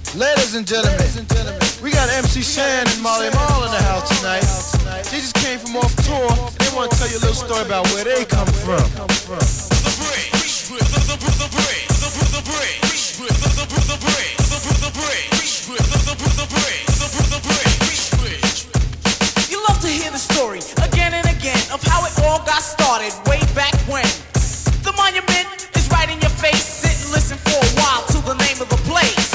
Ladies and gentlemen, we got MC Shan and Molly Marl in the house tonight. They just came from off tour. They want to tell you a little story about where they come from. You love to hear the story again and again of how it all got started way back when. The monument is right in your face. Sit and listen for a while to the name of the place.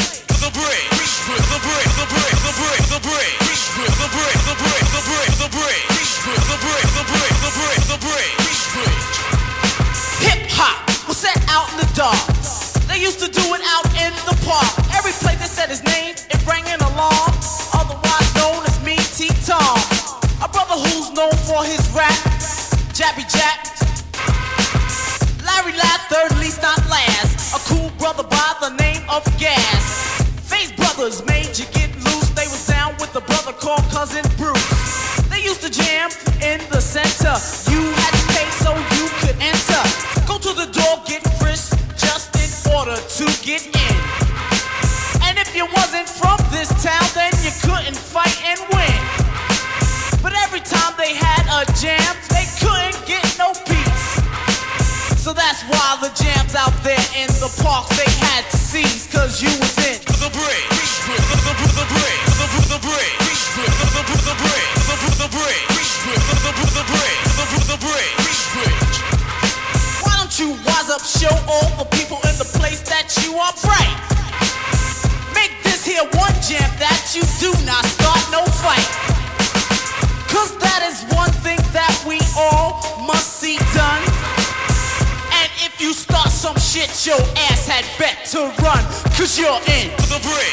Hip hop was set out in the dark. They used to do it out in the park. Every place they said his name, it rang an alarm. Otherwise known as me, T-Tom. A brother who's known for his rap, Jappy Jap. Larry Ladd, third least not last. A cool brother by the name of Gas. Face Brothers made you get loose. They was down with a brother called Cousin Bruce. They used to jam in the center. You had to pay so you could enter. Go to the door, get frisked just in order to get in. And if you wasn't from this town, then you couldn't fight and win. But every time they had a jam, they couldn't get no peace. So that's why the jams out there in the parks they had to seize, cause you was in the break. Why don't you wise up, show all the people in the place that you are bright. Make this here one jam that you do not start no fight. Cause that is one thing that we all must see done. And if you start some shit, your ass had bet to run. Cause you're in the break.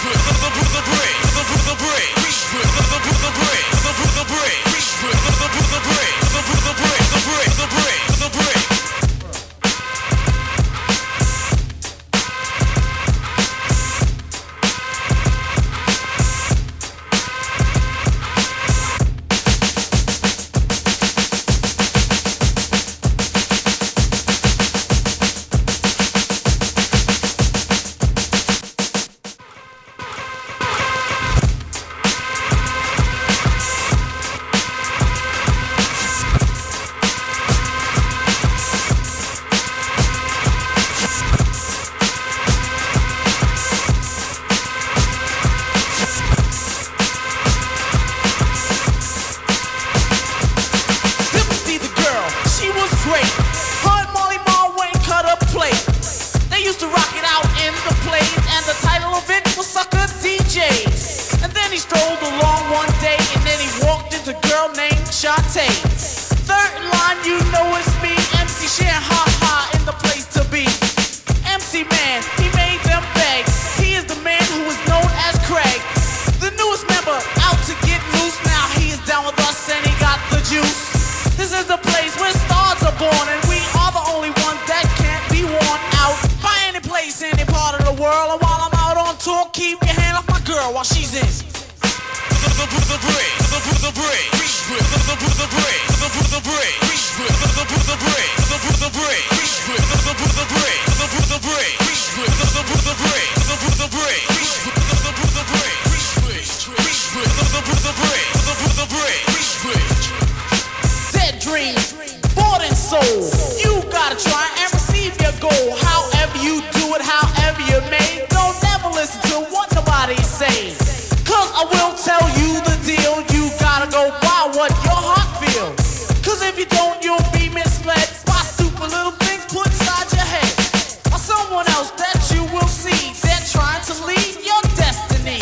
Dead dreams, bought and sold. You gotta try and receive your goal. However you do it, however you may. Don't never listen to what nobody says. Cause I will tell you the deal. You gotta go by what your heart feels. Cause if you don't, you'll be misled by stupid little things put inside your head. Or someone else that you will see. They're trying to lead your destiny.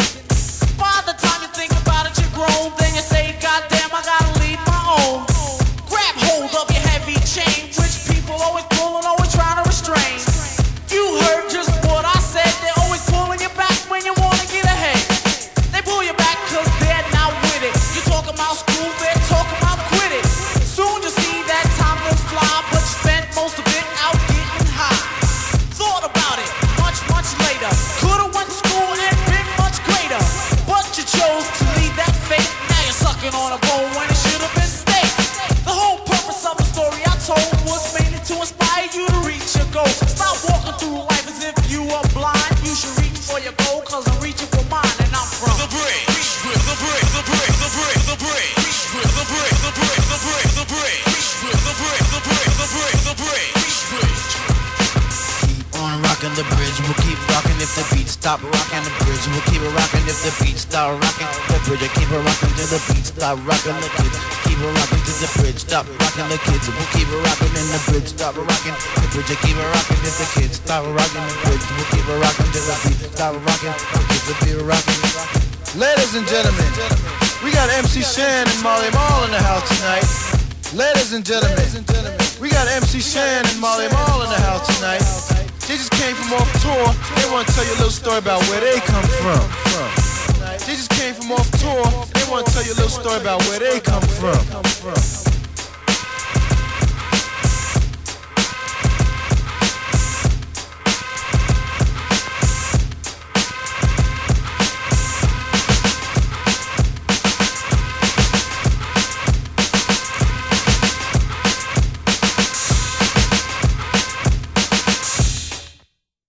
By the time you think about it, you're grown. Then you say, goddamn, I gotta lead my own. Grab hold of your heavy chain, which people always pulling, always trying to restrain. You heard just what I said. They're always pulling you back when you wanna get ahead. They pull you back cause they're not with it. You talking about school, they're talking about quit it. Soon you see that time will fly, but you spent most of it out getting high. Thought about it much, much later. Could've went to school and been much greater, but you chose to leave that fate. Now you're sucking on a bone when it should've been steak. The whole purpose of the story I told was mainly to inspire you to reach your goal. Stop walking through life as if you are blind. You should reach for your goal, cause I'm reaching stop rocking. The bridge will keep it rocking if the beat stop rocking. The bridge will keep it rocking till the beat stop rocking. The kids keep it rocking till the bridge stop rocking. The kids will keep it rocking and the bridge stop rocking. The bridge will keep it rocking if the kids stop rocking. The bridge will keep it rocking till the beat stop rocking. The kids will keep it rocking. Ladies and gentlemen, we got MC Shan and Marley Marl in the house tonight. Ladies and gentlemen, we got MC Shan and Marley Marl in the house tonight. They just came from off tour. They want to tell you a little story about where they come from. They just came from off tour. They want to tell you a little story about where they come from.